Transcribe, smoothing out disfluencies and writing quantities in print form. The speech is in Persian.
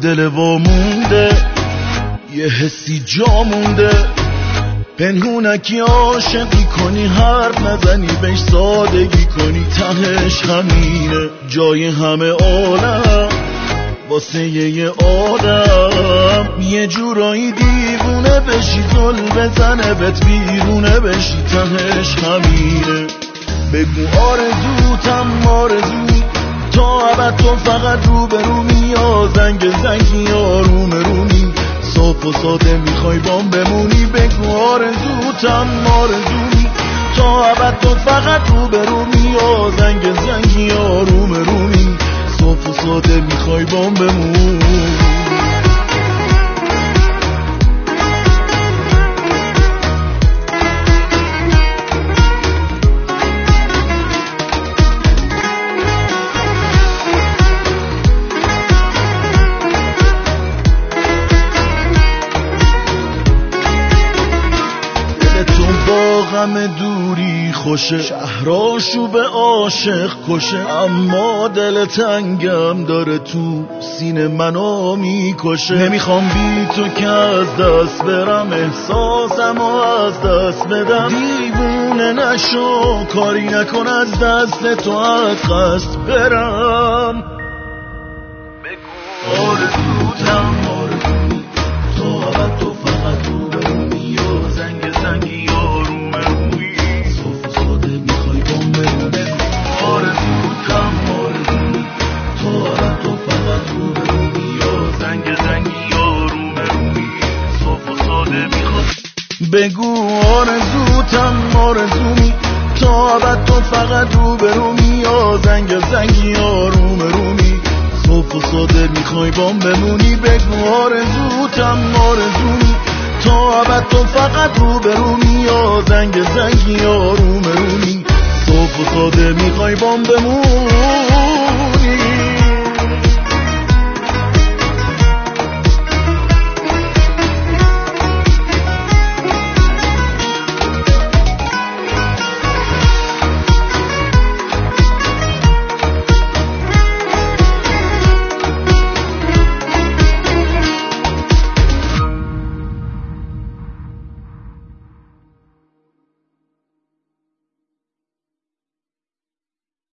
دل وامونده، یه حسی جا مونده، پنهونکی عاشقی کنی، حرف نزنی بهش سادگی کنی، تهش همینه جای همه عالم واسه یه آدم، یه جورایی دیوونه بشی، زل بزنه بهت بیرونه بشی، تهش همینه. بگو آرزوتم آرزومی، تا ابد تو فقط روبرومی، یا زنگ زنگی یا رومی، صاف و ساده میخوای بام بمونی. بگو آرزوتم آرزومی، تا ابد تو فقط روبرومی، یا زنگ زنگی یا رومی، صاف و ساده میخوای بام بمونی. غم دوری خوشه، شهراشو به عاشق کشه، اما دل تنگم داره تو سینه منو میکشه. نمیخوام بی تو که از دست برم، احساسمو از دست بدم، دیوونه نشو کاری نکن از دست تو از قصد برم. بگو آرزوتم آرزومی، تا ابد تو فقط روبرومی، یا زنگ زنگی بگو آرزوتم آرزومی، تا ابد تو فقط روبرومی، یا زنگ زنگی یا رومی، صاف و ساده میخوای بام بمونی. بگو آرزوتم آرزومی، تا ابد تو فقط روبرومی، یا زنگ زنگی یا رومی، صاف و ساده میخوای بام بمونی.